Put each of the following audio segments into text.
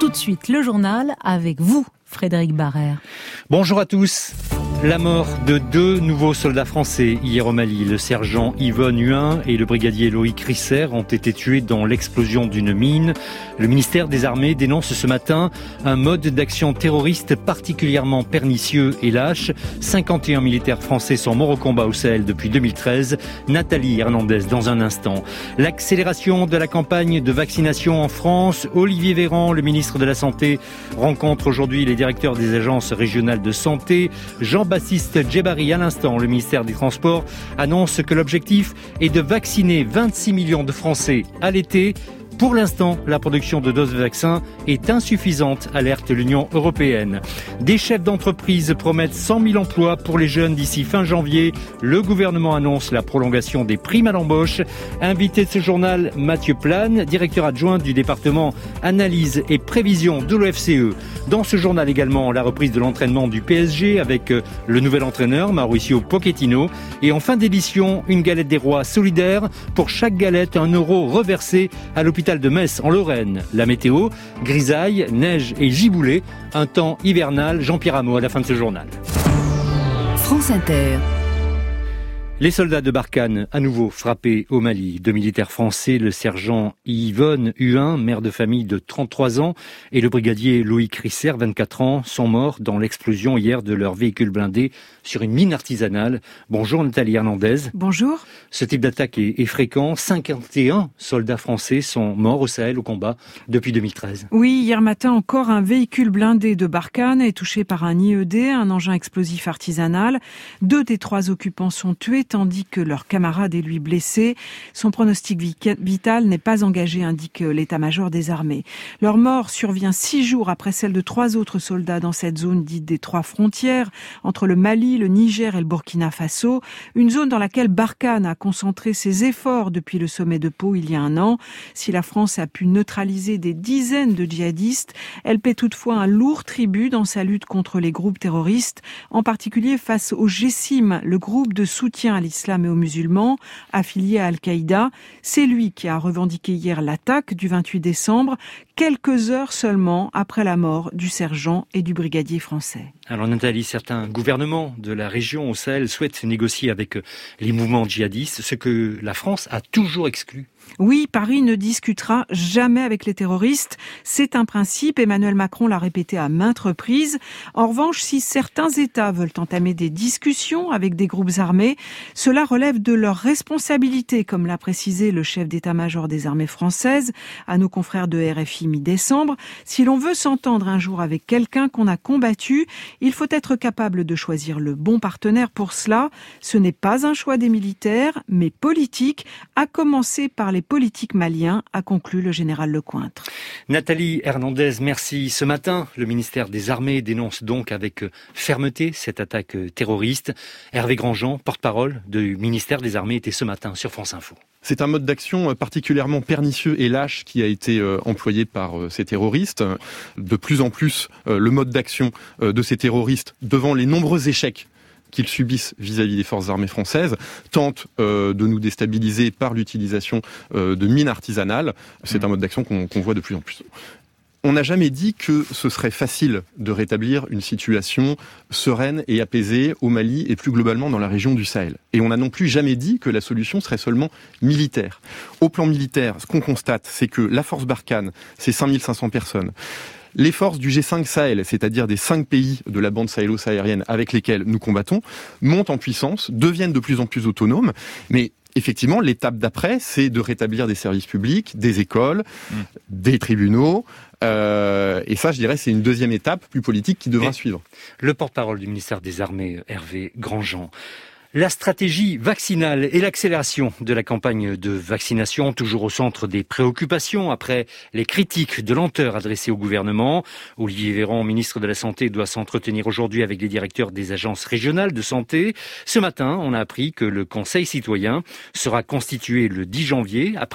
Tout de suite, le journal avec vous, Frédéric Barrère. Bonjour à tous. La mort de 2 nouveaux soldats français hier au Mali. Le sergent Yvonne Huin et le brigadier Loïc Risser ont été tués dans l'explosion d'une mine. Le ministère des Armées dénonce ce matin un mode d'action terroriste particulièrement pernicieux et lâche. 51 militaires français sont morts au combat au Sahel depuis 2013. Nathalie Hernandez dans un instant. L'accélération de la campagne de vaccination en France. Olivier Véran, le ministre de la Santé, rencontre aujourd'hui les directeurs des agences régionales de santé. Jean-Baptiste Djebari, à l'instant, le ministère des Transports annonce que l'objectif est de vacciner 26 millions de Français à l'été. Pour l'instant, la production de doses de vaccins est insuffisante, alerte l'Union européenne. Des chefs d'entreprise promettent 100 000 emplois pour les jeunes d'ici fin janvier. Le gouvernement annonce la prolongation des primes à l'embauche. Invité de ce journal, Mathieu Plane, directeur adjoint du département Analyse et Prévision de l'OFCE. Dans ce journal également, la reprise de l'entraînement du PSG avec le nouvel entraîneur, Mauricio Pochettino. Et en fin d'édition, une galette des rois solidaire. Pour chaque galette, 1 euro reversé à l'hôpital de Metz en Lorraine. La météo, grisaille, neige et giboulée. Un temps hivernal. Jean-Pierre Hameau à la fin de ce journal. France Inter. Les soldats de Barkhane, à nouveau frappés au Mali. 2 militaires français, le sergent Yvonne Huin, mère de famille de 33 ans, et le brigadier Loïc Risser, 24 ans, sont morts dans l'explosion hier de leur véhicule blindé sur une mine artisanale. Bonjour Nathalie Hernandez. Bonjour. Ce type d'attaque est fréquent. 51 soldats français sont morts au Sahel au combat depuis 2013. Oui, hier matin encore, un véhicule blindé de Barkhane est touché par un IED, un engin explosif artisanal. 2 des 3 occupants sont tués, tandis que leur camarade est lui blessé. Son pronostic vital n'est pas engagé, indique l'état-major des armées. Leur mort survient 6 jours après celle de 3 autres soldats dans cette zone dite des 3 frontières, entre le Mali, le Niger et le Burkina Faso. Une zone dans laquelle Barkhane a concentré ses efforts depuis le sommet de Pau il y a un an. Si la France a pu neutraliser des dizaines de djihadistes, elle paie toutefois un lourd tribut dans sa lutte contre les groupes terroristes, en particulier face au GESIM, le groupe de soutien à l'islam et aux musulmans, affilié à Al-Qaïda. C'est lui qui a revendiqué hier l'attaque du 28 décembre, quelques heures seulement après la mort du sergent et du brigadier français. Alors Nathalie, certains gouvernements de la région au Sahel souhaitent négocier avec les mouvements djihadistes, ce que la France a toujours exclu. Oui, Paris ne discutera jamais avec les terroristes. C'est un principe, Emmanuel Macron l'a répété à maintes reprises. En revanche, si certains États veulent entamer des discussions avec des groupes armés, cela relève de leur responsabilité, comme l'a précisé le chef d'état-major des armées françaises à nos confrères de RFI mi-décembre. Si l'on veut s'entendre un jour avec quelqu'un qu'on a combattu, il faut être capable de choisir le bon partenaire pour cela. Ce n'est pas un choix des militaires, mais politique, à commencer par les politiques maliens, a conclu le général Lecointre. Nathalie Hernandez, merci. Ce matin, le ministère des Armées dénonce donc avec fermeté cette attaque terroriste. Hervé Grandjean, porte-parole du ministère des Armées, était ce matin sur France Info. C'est un mode d'action particulièrement pernicieux et lâche qui a été employé par ces terroristes. De plus en plus, le mode d'action de ces terroristes, devant les nombreux échecs qu'ils subissent vis-à-vis des forces armées françaises, tentent de nous déstabiliser par l'utilisation de mines artisanales. C'est un mode d'action qu'on voit de plus en plus. On n'a jamais dit que ce serait facile de rétablir une situation sereine et apaisée au Mali et plus globalement dans la région du Sahel. Et on n'a non plus jamais dit que la solution serait seulement militaire. Au plan militaire, ce qu'on constate, c'est que la force Barkhane, c'est 5500 personnes. Les forces du G5 Sahel, c'est-à-dire des 5 pays de la bande sahélo-saharienne avec lesquels nous combattons, montent en puissance, deviennent de plus en plus autonomes, mais effectivement, l'étape d'après, c'est de rétablir des services publics, des écoles, des tribunaux, et ça, je dirais, c'est une deuxième étape plus politique qui devra suivre. Le porte-parole du ministère des Armées, Hervé Grandjean. La stratégie vaccinale et l'accélération de la campagne de vaccination, toujours au centre des préoccupations après les critiques de lenteur adressées au gouvernement. Olivier Véran, ministre de la Santé, doit s'entretenir aujourd'hui avec les directeurs des agences régionales de santé. Ce matin, on a appris que le Conseil citoyen sera constitué le 10 janvier, après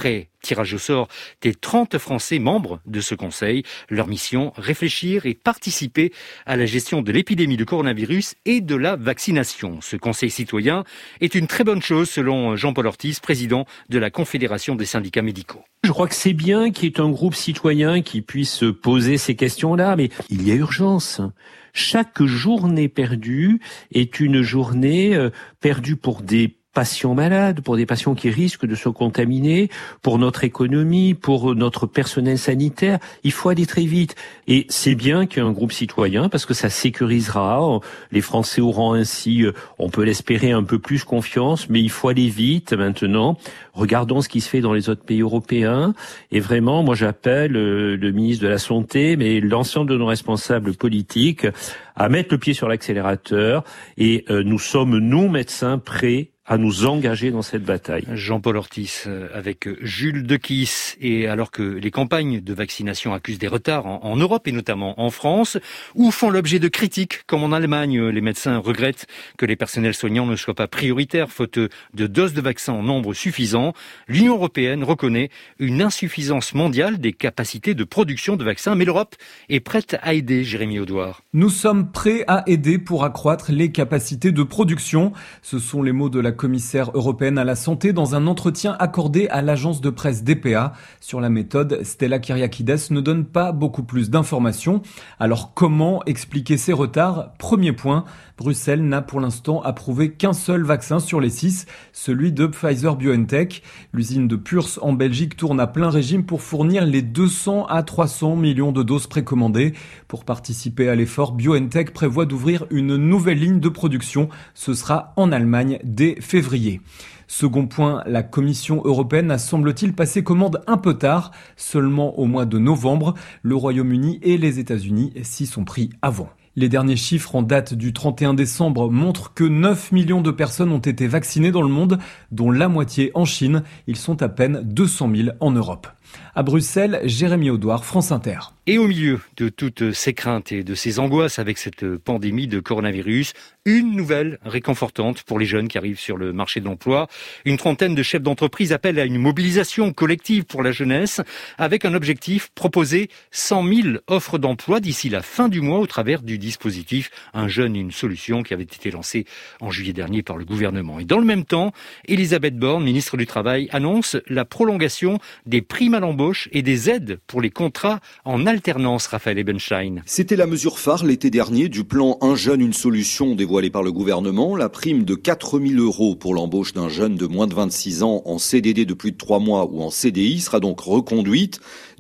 tirage au sort des 30 Français membres de ce conseil. Leur mission, réfléchir et participer à la gestion de l'épidémie de coronavirus et de la vaccination. Ce conseil citoyen est une très bonne chose selon Jean-Paul Ortiz, président de la Confédération des syndicats médicaux. Je crois que c'est bien qu'il y ait un groupe citoyen qui puisse poser ces questions-là, mais il y a urgence. Chaque journée perdue est une journée perdue pour des patients malades, pour des patients qui risquent de se contaminer, pour notre économie, pour notre personnel sanitaire. Il faut aller très vite. Et c'est bien qu'il y ait un groupe citoyen parce que ça sécurisera. Les Français auront ainsi, on peut l'espérer, un peu plus confiance, mais il faut aller vite maintenant. Regardons ce qui se fait dans les autres pays européens. Et vraiment, moi j'appelle le ministre de la Santé, mais l'ensemble de nos responsables politiques à mettre le pied sur l'accélérateur. Et nous sommes, nous, médecins, prêts à nous engager dans cette bataille. Jean-Paul Ortiz avec Jules Dequisse. Et alors que les campagnes de vaccination accusent des retards en Europe et notamment en France, ou font l'objet de critiques, comme en Allemagne, les médecins regrettent que les personnels soignants ne soient pas prioritaires faute de doses de vaccins en nombre suffisant, l'Union européenne reconnaît une insuffisance mondiale des capacités de production de vaccins, mais l'Europe est prête à aider, Jérémy Audouard. Nous sommes prêts à aider pour accroître les capacités de production. Ce sont les mots de la commissaire européenne à la santé dans un entretien accordé à l'agence de presse DPA. Sur la méthode, Stella Kyriakides ne donne pas beaucoup plus d'informations. Alors comment expliquer ces retards ? Premier point, Bruxelles n'a pour l'instant approuvé qu'un seul vaccin sur les 6, celui de Pfizer-BioNTech. L'usine de Puurs en Belgique tourne à plein régime pour fournir les 200 à 300 millions de doses précommandées. Pour participer à l'effort, BioNTech prévoit d'ouvrir une nouvelle ligne de production. Ce sera en Allemagne dès février. Second point, la Commission européenne a semble-t-il passé commande un peu tard, seulement au mois de novembre. Le Royaume-Uni et les États-Unis s'y sont pris avant. Les derniers chiffres en date du 31 décembre montrent que 9 millions de personnes ont été vaccinées dans le monde, dont la moitié en Chine. Ils sont à peine 200 000 en Europe. À Bruxelles, Jérémy Audouard, France Inter. Et au milieu de toutes ces craintes et de ces angoisses avec cette pandémie de coronavirus, une nouvelle réconfortante pour les jeunes qui arrivent sur le marché de l'emploi. Une trentaine de chefs d'entreprise appellent à une mobilisation collective pour la jeunesse avec un objectif, proposer 100 000 offres d'emploi d'ici la fin du mois au travers du dispositif Un jeune, une solution qui avait été lancé en juillet dernier par le gouvernement. Et dans le même temps, Elisabeth Borne, ministre du Travail, annonce la prolongation des primes à l'embauche et des aides pour les contrats en alternance, Raphaël Ebenstein. C'était la mesure phare l'été dernier du plan Un jeune, une solution dévoilé par le gouvernement. La prime de 4 000 € pour l'embauche d'un jeune de moins de 26 ans en CDD de plus de 3 mois ou en CDI sera donc reconduite.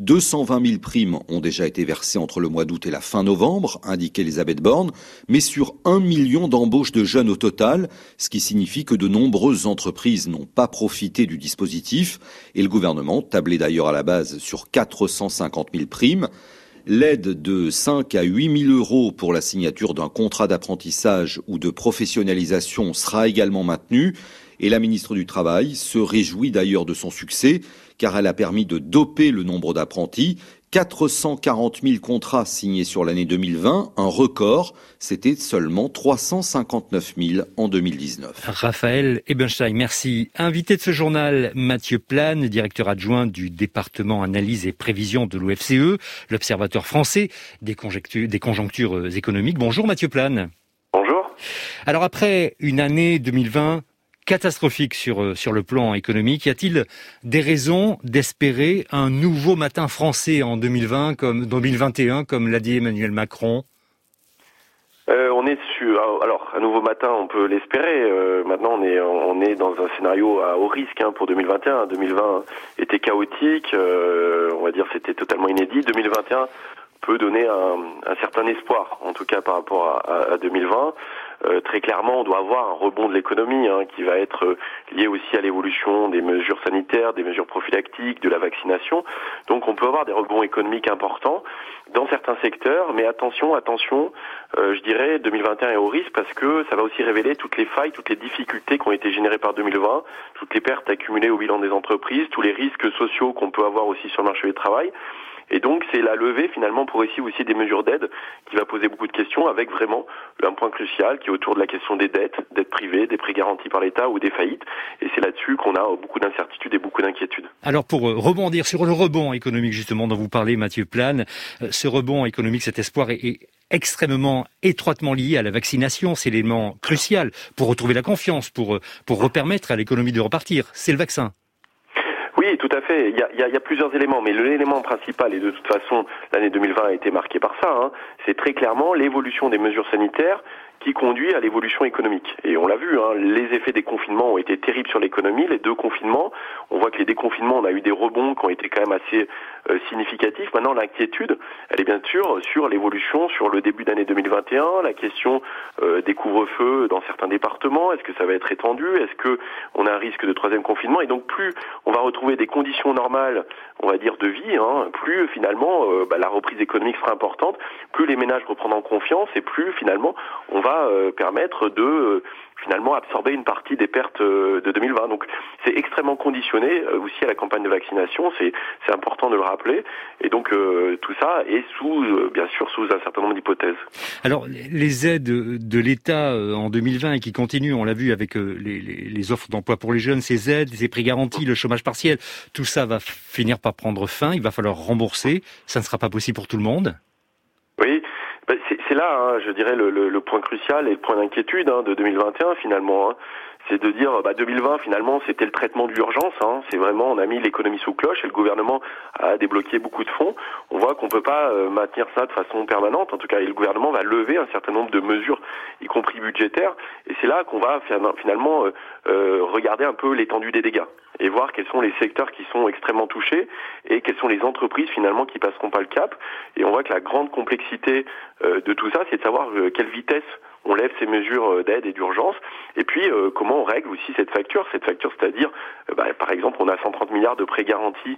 220 000 primes ont déjà été versées entre le mois d'août et la fin novembre, indiquait Elisabeth Borne, mais sur 1 million d'embauches de jeunes au total, ce qui signifie que de nombreuses entreprises n'ont pas profité du dispositif et le gouvernement tablait d'ailleurs à la base sur 450 000 primes. L'aide de 5 à 8 000 € pour la signature d'un contrat d'apprentissage ou de professionnalisation sera également maintenue. Et la ministre du Travail se réjouit d'ailleurs de son succès, car elle a permis de doper le nombre d'apprentis. 440 000 contrats signés sur l'année 2020, un record. C'était seulement 359 000 en 2019. Raphaël Ebenstein, merci. Invité de ce journal, Mathieu Plane, directeur adjoint du département analyse et prévision de l'OFCE, l'Observatoire français des conjonctures économiques. Bonjour Mathieu Plane. Bonjour. Alors après une année 2020 catastrophique sur le plan économique, y a-t-il des raisons d'espérer un nouveau matin français en 2021, comme l'a dit Emmanuel Macron? On est sur, alors un nouveau matin, on peut l'espérer. Maintenant, on est dans un scénario à haut risque pour 2021. 2020 était chaotique, on va dire c'était totalement inédit. 2021 peut donner un certain espoir, en tout cas par rapport à 2020. Très clairement, on doit avoir un rebond de l'économie qui va être lié aussi à l'évolution des mesures sanitaires, des mesures prophylactiques, de la vaccination. Donc on peut avoir des rebonds économiques importants dans certains secteurs, mais attention, je dirais 2021 est au risque parce que ça va aussi révéler toutes les failles, toutes les difficultés qui ont été générées par 2020, toutes les pertes accumulées au bilan des entreprises, tous les risques sociaux qu'on peut avoir aussi sur le marché du travail. Et donc c'est la levée finalement progressive aussi des mesures d'aide qui va poser beaucoup de questions, avec vraiment un point crucial qui est autour de la question des dettes privées, des prêts garantis par l'État ou des faillites. Et c'est là-dessus qu'on a beaucoup d'incertitudes et beaucoup d'inquiétudes. Alors pour rebondir sur le rebond économique justement dont vous parlez, Mathieu Plane, ce rebond économique, cet espoir est extrêmement étroitement lié à la vaccination. C'est l'élément crucial pour retrouver la confiance, pour repermettre à l'économie de repartir. C'est le vaccin. Oui, tout à fait. Il y a plusieurs éléments, mais l'élément principal, et de toute façon, l'année 2020 a été marquée par ça, c'est très clairement l'évolution des mesures sanitaires qui conduit à l'évolution économique. Et on l'a vu, les effets des confinements ont été terribles sur l'économie. Les 2 confinements, on voit que les déconfinements, on a eu des rebonds qui ont été quand même assez significatifs. Maintenant, l'inquiétude, elle est bien sûr sur l'évolution, sur le début d'année 2021, la question des couvre-feux dans certains départements. Est-ce que ça va être étendu? Est-ce que on a un risque de 3e confinement? Et donc, plus on va retrouver des conditions normales, on va dire, de vie, plus finalement la reprise économique sera importante, plus les ménages reprendront confiance et plus finalement on va permettre de finalement absorber une partie des pertes de 2020. Donc c'est extrêmement conditionné aussi à la campagne de vaccination, c'est important de le rappeler. Et donc tout ça est bien sûr sous un certain nombre d'hypothèses. Alors les aides de l'État en 2020 et qui continuent, on l'a vu avec les offres d'emploi pour les jeunes, ces aides, ces prix garantis, le chômage partiel, tout ça va finir par prendre fin, il va falloir rembourser, ça ne sera pas possible pour tout le monde. Oui. C'est là, je dirais, le point crucial et le point d'inquiétude de 2021 finalement. C'est de dire 2020 finalement c'était le traitement de l'urgence. C'est vraiment, on a mis l'économie sous cloche et le gouvernement a débloqué beaucoup de fonds. On voit qu'on peut pas maintenir ça de façon permanente. En tout cas, et le gouvernement va lever un certain nombre de mesures, y compris budgétaires. Et c'est là qu'on va finalement regarder un peu l'étendue des dégâts et voir quels sont les secteurs qui sont extrêmement touchés et quelles sont les entreprises finalement qui passeront pas le cap. Et on voit que la grande complexité de tout ça, c'est de savoir quelle vitesse on lève ces mesures d'aide et d'urgence, et puis comment on règle aussi cette facture, c'est-à-dire, par exemple, on a 130 milliards de prêts garantis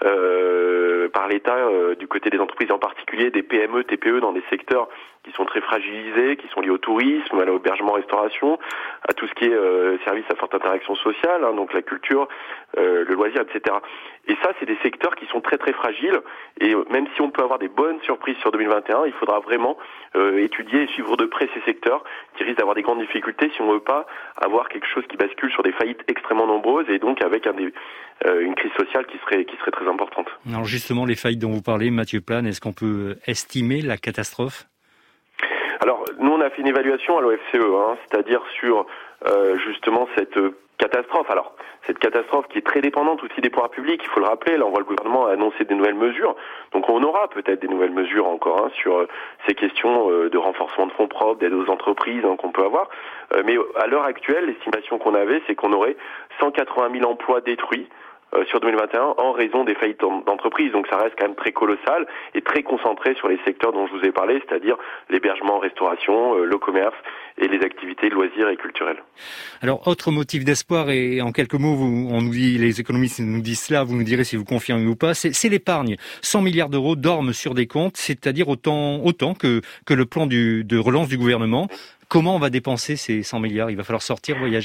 par l'État du côté des entreprises, en particulier des PME, TPE dans des secteurs qui sont très fragilisés, qui sont liés au tourisme, à l'hébergement, restauration, à tout ce qui est services à forte interaction sociale, donc la culture, le loisir, etc. Et ça, c'est des secteurs qui sont très très fragiles, et même si on peut avoir des bonnes surprises sur 2021, il faudra vraiment étudier et suivre de près ces secteurs qui risquent d'avoir des grandes difficultés si on ne veut pas avoir quelque chose qui bascule sur des faillites extrêmement nombreuses et donc avec une crise sociale qui serait très importante. Alors justement, les faillites dont vous parlez, Mathieu Plane, est-ce qu'on peut estimer la catastrophe ? Alors, nous, on a fait une évaluation à l'OFCE, c'est-à-dire sur justement cette catastrophe. Alors, cette catastrophe qui est très dépendante aussi des pouvoirs publics, il faut le rappeler. Là, on voit le gouvernement annoncer des nouvelles mesures. Donc, on aura peut-être des nouvelles mesures encore sur ces questions de renforcement de fonds propres, d'aide aux entreprises qu'on peut avoir. Mais à l'heure actuelle, l'estimation qu'on avait, c'est qu'on aurait 180 000 emplois détruits sur 2021 en raison des faillites d'entreprises. Donc ça reste quand même très colossal et très concentré sur les secteurs dont je vous ai parlé, c'est-à-dire l'hébergement, restauration, le commerce et les activités loisirs et culturelles. Alors, autre motif d'espoir, et en quelques mots, on nous dit, les économistes nous disent cela, vous nous direz si vous confirmez ou pas, c'est l'épargne. 100 milliards d'euros dorment sur des comptes, c'est-à-dire autant que le plan de relance du gouvernement. Comment on va dépenser ces 100 milliards ? Il va falloir sortir, voyager ?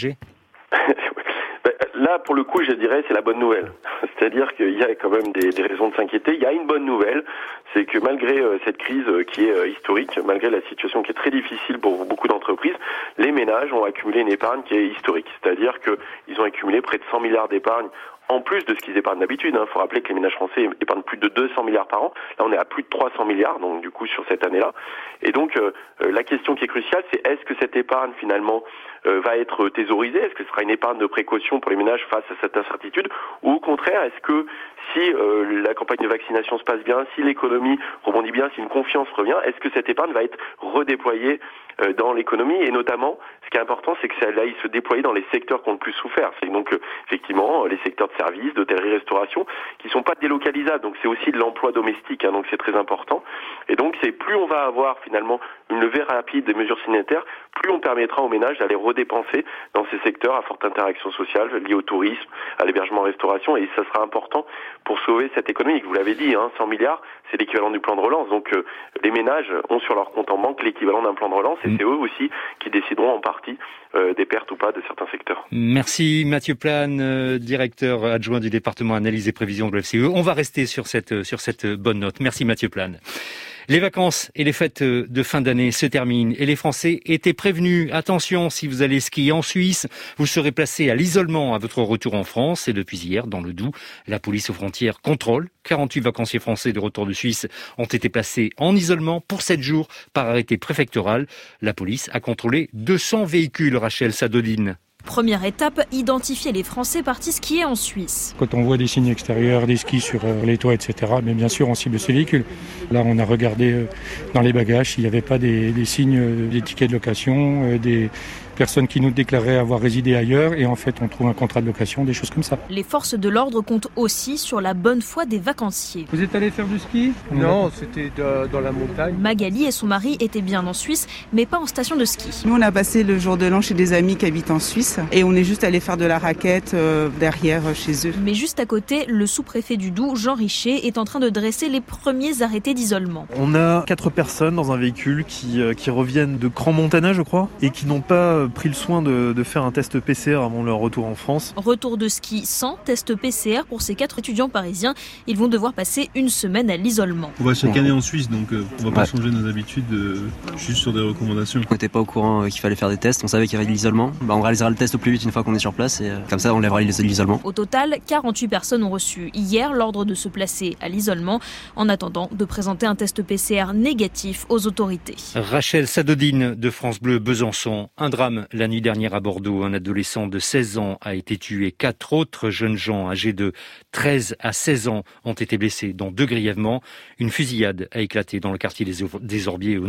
Là, pour le coup, je dirais, c'est la bonne nouvelle. C'est-à-dire qu'il y a quand même des raisons de s'inquiéter. Il y a une bonne nouvelle, c'est que malgré cette crise qui est historique, malgré la situation qui est très difficile pour beaucoup d'entreprises, les ménages ont accumulé une épargne qui est historique. C'est-à-dire qu'ils ont accumulé près de 100 milliards d'épargne en plus de ce qu'ils épargnent d'habitude. Il faut rappeler que les ménages français épargnent plus de 200 milliards par an. Là, on est à plus de 300 milliards, donc du coup, sur cette année-là. Et donc, la question qui est cruciale, c'est est-ce que cette épargne, finalement, va être thésaurisée ? Est-ce que ce sera une épargne de précaution pour les ménages face à cette incertitude ? Ou au contraire, est-ce que si la campagne de vaccination se passe bien, si l'économie rebondit bien, si une confiance revient, est-ce que cette épargne va être redéployée dans l'économie? Et notamment, ce qui est important, c'est que ça aille se déployer dans les secteurs qui ont le plus souffert. C'est donc effectivement les secteurs de services, d'hôtellerie, restauration, qui sont pas délocalisables. Donc c'est aussi de l'emploi domestique, donc c'est très important. Et donc c'est plus on va avoir finalement une levée rapide des mesures sanitaires, plus on permettra aux ménages d'aller redépenser dans ces secteurs à forte interaction sociale, liés au tourisme, à l'hébergement, restauration, et ça sera important pour sauver cette économie. Vous l'avez dit, 100 milliards, c'est l'équivalent du plan de relance. Donc les ménages ont sur leur compte en banque l'équivalent d'un plan de relance, c'est eux aussi qui décideront en partie des pertes ou pas de certains secteurs. Merci Mathieu Plane, directeur adjoint du département analyse et prévision de l'FCE. On va rester sur cette bonne note. Merci Mathieu Plane. Les vacances et les fêtes de fin d'année se terminent et les Français étaient prévenus. Attention, si vous allez skier en Suisse, vous serez placé à l'isolement à votre retour en France. Et depuis hier, dans le Doubs, la police aux frontières contrôle. 48 vacanciers français de retour de Suisse ont été placés en isolement pour 7 jours par arrêté préfectoral. La police a contrôlé 200 véhicules, Rachel Sadodine. Première étape, identifier les Français partis skier en Suisse. Quand on voit des signes extérieurs, des skis sur les toits, etc., mais bien sûr on cible ces véhicules. Là on a regardé dans les bagages s'il n'y avait pas des signes, des tickets de location, des personnes qui nous déclaraient avoir résidé ailleurs et en fait on trouve un contrat de location, des choses comme ça. Les forces de l'ordre comptent aussi sur la bonne foi des vacanciers. Vous êtes allé faire du ski ? Non, c'était dans la montagne. Magali et son mari étaient bien en Suisse, mais pas en station de ski. Nous on a passé le jour de l'an chez des amis qui habitent en Suisse et on est juste allé faire de la raquette derrière chez eux. Mais juste à côté, le sous-préfet du Doubs, Jean Richer, est en train de dresser les premiers arrêtés d'isolement. On a 4 personnes dans un véhicule qui reviennent de Crans-Montana, je crois, et qui n'ont pas pris le soin de faire un test PCR avant leur retour en France. Retour de ski sans test PCR pour ces 4 étudiants parisiens. Ils vont devoir passer une semaine à l'isolement. On va chaque année en Suisse, donc on va pas changer nos habitudes juste sur des recommandations. On n'était pas au courant qu'il fallait faire des tests, on savait qu'il y avait de l'isolement. On réalisera le test au plus vite une fois qu'on est sur place et comme ça on lèvera l'isolement. Au total, 48 personnes ont reçu hier l'ordre de se placer à l'isolement en attendant de présenter un test PCR négatif aux autorités. Rachel Sadodine de France Bleu Besançon. Un drame la nuit dernière à Bordeaux. Un adolescent de 16 ans a été tué. 4 autres jeunes gens âgés de 13 à 16 ans ont été blessés, dont 2 grièvement. Une fusillade a éclaté dans le quartier des Aubiers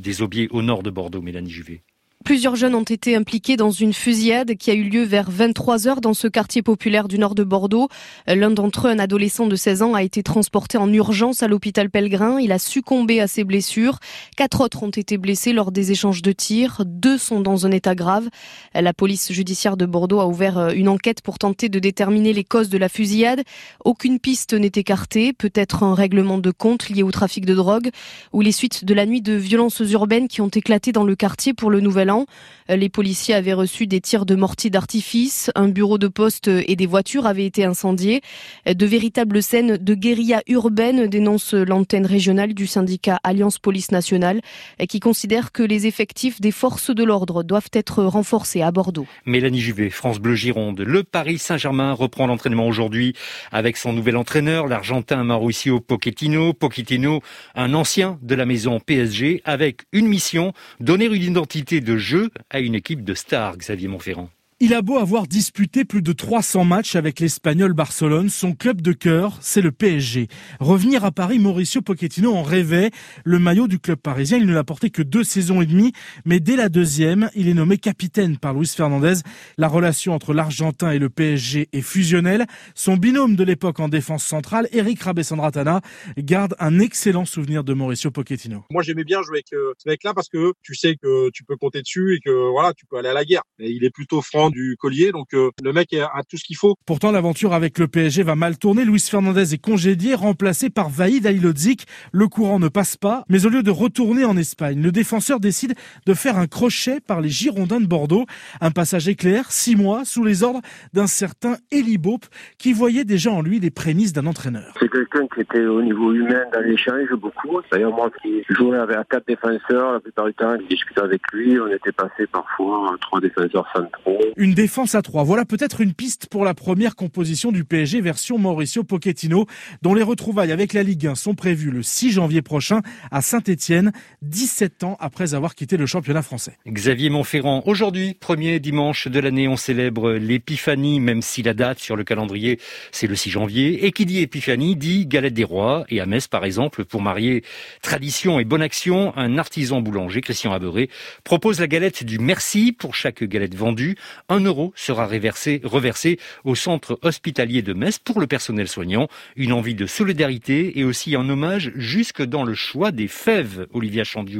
au nord de Bordeaux. Mélanie Juvet. Plusieurs jeunes ont été impliqués dans une fusillade qui a eu lieu vers 23h dans ce quartier populaire du nord de Bordeaux. L'un d'entre eux, un adolescent de 16 ans, a été transporté en urgence à l'hôpital Pellegrin. Il a succombé à ses blessures. 4 autres ont été blessés lors des échanges de tirs. 2 sont dans un état grave. La police judiciaire de Bordeaux a ouvert une enquête pour tenter de déterminer les causes de la fusillade. Aucune piste n'est écartée. Peut-être un règlement de compte lié au trafic de drogue ou les suites de la nuit de violences urbaines qui ont éclaté dans le quartier pour le Nouvel An. Les policiers avaient reçu des tirs de mortier d'artifice, un bureau de poste et des voitures avaient été incendiés. De véritables scènes de guérilla urbaine dénonce l'antenne régionale du syndicat Alliance Police Nationale qui considère que les effectifs des forces de l'ordre doivent être renforcés à Bordeaux. Mélanie Juvet, France Bleu Gironde. Le Paris Saint-Germain reprend l'entraînement aujourd'hui avec son nouvel entraîneur, l'Argentin Mauricio Pochettino. Pochettino, un ancien de la maison PSG, avec une mission, donner une identité de jeu à une équipe de stars, Xavier Montferrand. Il a beau avoir disputé plus de 300 matchs avec l'Espagnol Barcelone, son club de cœur, c'est le PSG. Revenir à Paris, Mauricio Pochettino en rêvait. Le maillot du club parisien, il ne l'a porté que 2 saisons et demie, mais dès la 2e, il est nommé capitaine par Luis Fernandez. La relation entre l'Argentin et le PSG est fusionnelle. Son binôme de l'époque en défense centrale, Eric Rabessandratana, garde un excellent souvenir de Mauricio Pochettino. Moi, j'aimais bien jouer avec ce mec-là parce que tu sais que tu peux compter dessus et que voilà, tu peux aller à la guerre. Et il est plutôt franc du collier, donc le mec a tout ce qu'il faut. Pourtant, l'aventure avec le PSG va mal tourner. Luis Fernandez est congédié, remplacé par Vahid Halilhodžić. Le courant ne passe pas, mais au lieu de retourner en Espagne, le défenseur décide de faire un crochet par les Girondins de Bordeaux. Un passage éclair, 6 mois, sous les ordres d'un certain Elie Boep, qui voyait déjà en lui les prémices d'un entraîneur. C'est quelqu'un qui était au niveau humain dans l'échange beaucoup. D'ailleurs, moi qui jouais avec 4 défenseurs, la plupart du temps, je discutais avec lui, on était passé parfois 3 défenseurs centraux. Une défense à 3. Voilà peut-être une piste pour la première composition du PSG version Mauricio Pochettino, dont les retrouvailles avec la Ligue 1 sont prévues le 6 janvier prochain à Saint-Étienne, 17 ans après avoir quitté le championnat français. Xavier Montferrand, aujourd'hui, premier dimanche de l'année, on célèbre l'Épiphanie, même si la date sur le calendrier, c'est le 6 janvier. Et qui dit Épiphanie dit galette des rois. Et à Metz, par exemple, pour marier tradition et bonne action, un artisan boulanger, Christian Aberé, propose la galette du merci pour chaque galette vendue. 1 euro sera reversé au centre hospitalier de Metz pour le personnel soignant. Une envie de solidarité et aussi un hommage jusque dans le choix des fèves, Olivia Chandiou.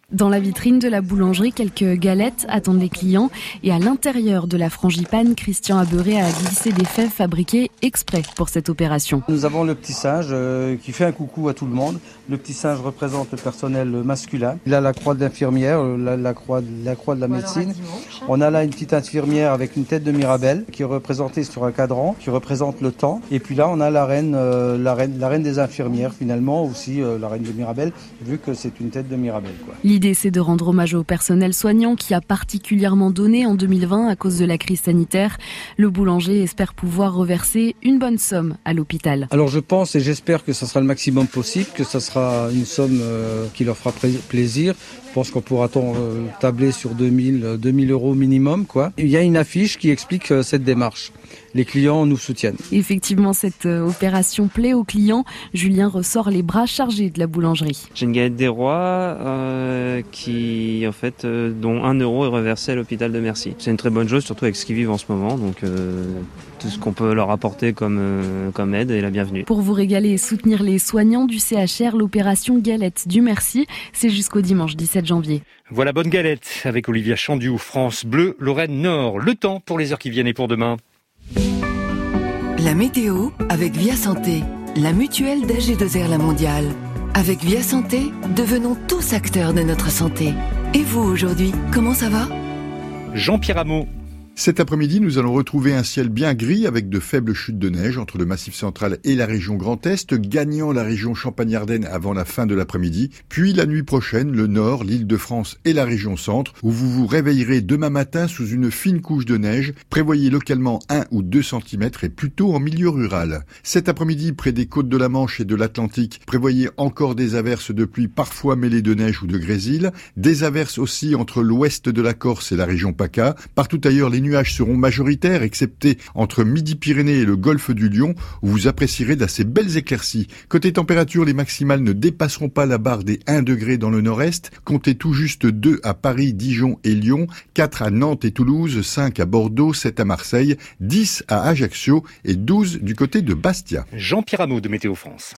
Dans la vitrine de la boulangerie, quelques galettes attendent les clients. Et à l'intérieur de la frangipane, Christian Aberé a glissé des fèves fabriquées exprès pour cette opération. Nous avons le petit singe qui fait un coucou à tout le monde. Le petit singe représente le personnel masculin. Il a la croix de l'infirmière, la croix de la médecine. On a là une petite infirmière avec une tête de Mirabelle qui est représentée sur un cadran, qui représente le temps. Et puis là, on a la reine des infirmières finalement, aussi la reine de Mirabelle, vu que c'est une tête de Mirabelle, quoi. L'idée, c'est de rendre hommage au personnel soignant qui a particulièrement donné en 2020 à cause de la crise sanitaire. Le boulanger espère pouvoir reverser une bonne somme à l'hôpital. Alors je pense et j'espère que ça sera le maximum possible, que ça sera une somme qui leur fera plaisir. Je pense qu'on pourra tabler sur 2000 euros minimum, quoi. Il y a une affiche qui explique cette démarche. Les clients nous soutiennent. Effectivement, cette opération plaît aux clients. Julien ressort les bras chargés de la boulangerie. J'ai une galette des rois qui, en fait, dont 1 euro est reversé à l'hôpital de Mercy. C'est une très bonne chose, surtout avec ce qu'ils vivent en ce moment. Donc tout ce qu'on peut leur apporter comme aide est la bienvenue. Pour vous régaler et soutenir les soignants du CHR, l'opération Galette du Mercy, c'est jusqu'au dimanche 17 janvier. Voilà, bonne galette avec Olivia Chandiou, France Bleu, Lorraine Nord. Le temps pour les heures qui viennent et pour demain. La météo avec Via Santé, la mutuelle d'AG2R La Mondiale. Avec Via Santé, devenons tous acteurs de notre santé. Et vous aujourd'hui, comment ça va ? Jean-Pierre Hameau. Cet après-midi, nous allons retrouver un ciel bien gris avec de faibles chutes de neige entre le Massif central et la région Grand Est, gagnant la région Champagne-Ardenne avant la fin de l'après-midi. Puis la nuit prochaine, le Nord, l'Île-de-France et la région Centre, où vous vous réveillerez demain matin sous une fine couche de neige. Prévoyez localement 1 ou 2 cm et plutôt en milieu rural. Cet après-midi, près des côtes de la Manche et de l'Atlantique, prévoyez encore des averses de pluie parfois mêlées de neige ou de grésil. Des averses aussi entre l'ouest de la Corse et la région PACA. Partout ailleurs, les nuages seront majoritaires, excepté entre Midi-Pyrénées et le golfe du Lion, où vous apprécierez d'assez belles éclaircies. Côté température, les maximales ne dépasseront pas la barre des 1 degré dans le nord-est. Comptez tout juste 2 à Paris, Dijon et Lyon, 4 à Nantes et Toulouse, 5 à Bordeaux, 7 à Marseille, 10 à Ajaccio et 12 du côté de Bastia. Jean-Pierre Hameau de Météo France.